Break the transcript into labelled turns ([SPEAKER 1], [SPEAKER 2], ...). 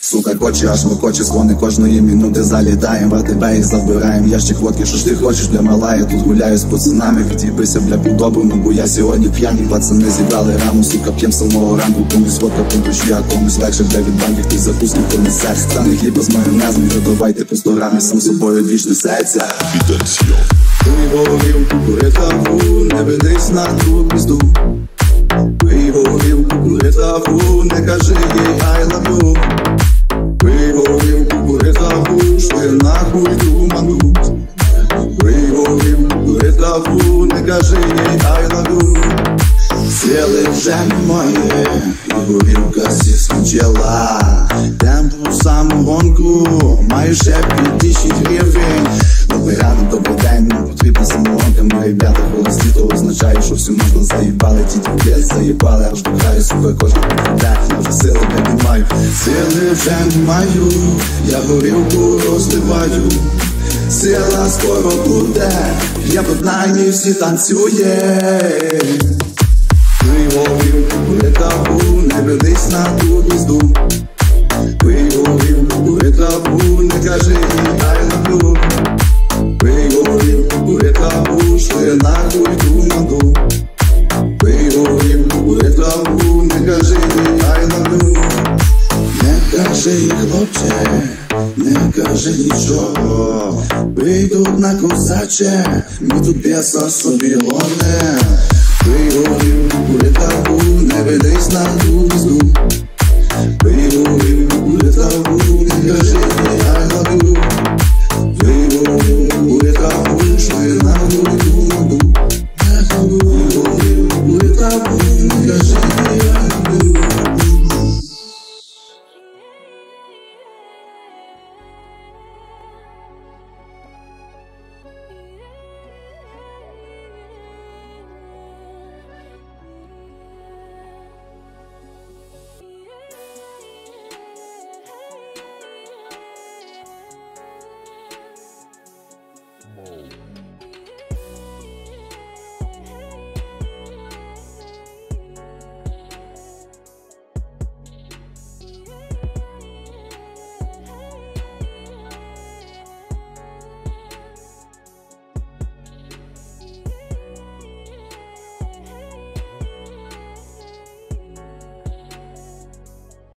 [SPEAKER 1] Сука, хоче, аж мокоче, дзвони кожної минути. Залітаєм, в тебе і забираєм ящик водки. Що ж ти хочеш, бля, мала, я тут гуляю з пацанами. Від'їбися, бля, по-доброму, бо я сьогодні п'яний. Пацани зібрали раму, сука, п'єм самого ранку. Комусь водка по душі, а комусь легше, бля, від банків. Ти закуски понесе. Стане хліба з майонезом, додавайте по 100 грамів. Сам собою двіж несеться. Пий горілку, кури траву, не ведись на ту пізду. Пий горілку, кури траву, не кажи їй I love you. Пий горілку, кури траву, шли нахуй туману. Пий горілку, кури траву, не кажи їй I love you. Сіли вже немає, і горілка сі скінчила. Темпу самогонку, маю ще 5000 гривень. Добрий ранок, добрий день, нам потрібна самогонка. Ми ребята холості, то означає, що всю можна заїбали. Ті дівки заїбали, аж до краю, сука, кожен попаде. Я вже сили не маю, сили вже не маю. Я горілку розливаю, сила скоро буде. Я в одній всі танцює. Пий горілку, кури траву, не ведись на ту пізду. Пий горілку, кури траву, не кажи їй I love you. Пий горілку, кури траву, шли нахуй туману. Пий горілку, кури траву, не кажи їй I love you. Не кажи їй, хлопче, не кажи нічого. Пий тут на козаче, ми тут бєса собі гоне. Пий горілку, кури траву, не ведись на ту пізду.